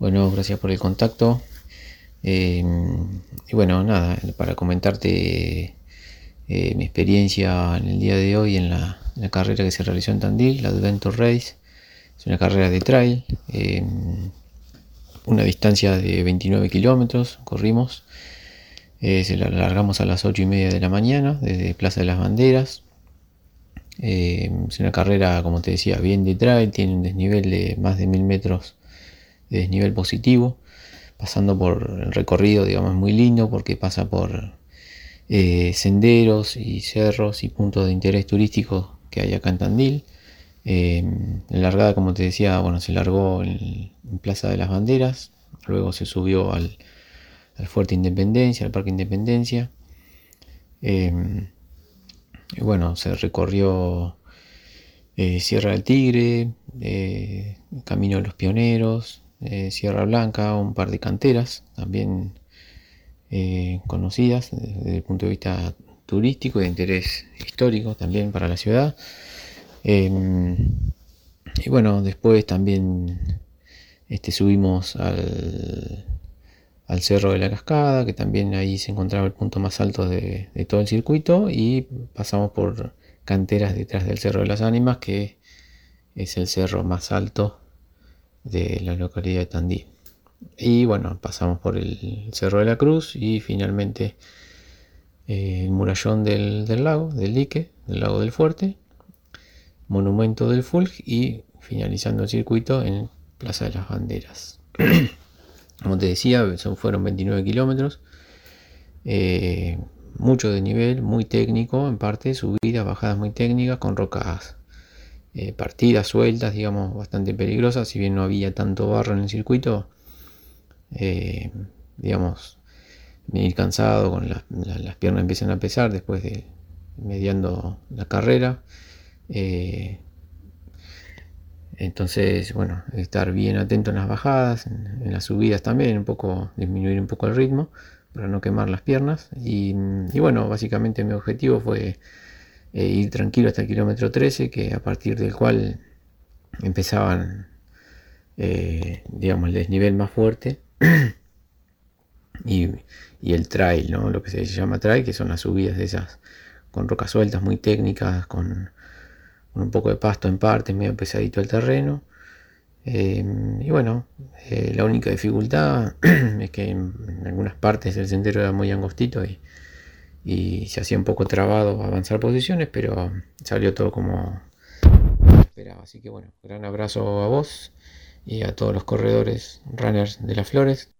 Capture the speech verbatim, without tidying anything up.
Bueno, gracias por el contacto. Eh, y bueno, nada, para comentarte eh, mi experiencia en el día de hoy en la, en la carrera que se realizó en Tandil, la Adventure Race. Es una carrera de trail, eh, una distancia de veintinueve kilómetros, corrimos. Eh, se la largamos a las ocho y media de la mañana desde Plaza de las Banderas. Eh, es una carrera, como te decía, bien de trail, tiene un desnivel de más de mil metros de desnivel positivo, pasando por el recorrido, digamos, muy lindo porque pasa por eh, senderos y cerros y puntos de interés turístico que hay acá en Tandil. Eh, la largada, como te decía, bueno, se largó en, en Plaza de las Banderas, luego se subió al, al Fuerte Independencia, al Parque Independencia. Eh, y bueno, se recorrió eh, Sierra del Tigre, eh, Camino de los Pioneros, eh, Sierra Blanca, un par de canteras también eh, conocidas desde el punto de vista turístico y de interés histórico también para la ciudad. Eh, y bueno, después también este, subimos al, al Cerro de la Cascada, que también ahí se encontraba el punto más alto de, de todo el circuito, y pasamos por canteras detrás del Cerro de las Ánimas, que es el cerro más alto de la localidad de Tandil. Y bueno, pasamos por el Cerro de la Cruz y finalmente eh, el murallón del, del lago, del dique, del lago del Fuerte, monumento del Fulg y finalizando el circuito en Plaza de las Banderas. Como te decía, son, fueron veintinueve kilómetros, eh, mucho de nivel, muy técnico, en parte subidas, bajadas muy técnicas, con rocas eh, partidas, sueltas, digamos, bastante peligrosas. Si bien no había tanto barro en el circuito, eh, digamos, venir cansado, con la, la, las piernas empiezan a pesar después de mediando la carrera. Eh, entonces, bueno, estar bien atento en las bajadas, en, en las subidas también, un poco disminuir un poco el ritmo para no quemar las piernas. Y, y bueno, básicamente mi objetivo fue eh, ir tranquilo hasta el kilómetro trece, que a partir del cual empezaban, eh, digamos, el desnivel más fuerte. Y, y el trail, ¿no? Lo que se llama trail, que son las subidas de esas con rocas sueltas, muy técnicas, con, con un poco de pasto en parte, medio pesadito el terreno. Eh, y bueno, eh, la única dificultad es que en, en algunas partes el sendero era muy angostito y, y se hacía un poco trabado avanzar posiciones, pero salió todo como esperaba. Así que bueno, gran abrazo a vos y a todos los corredores, runners de las flores.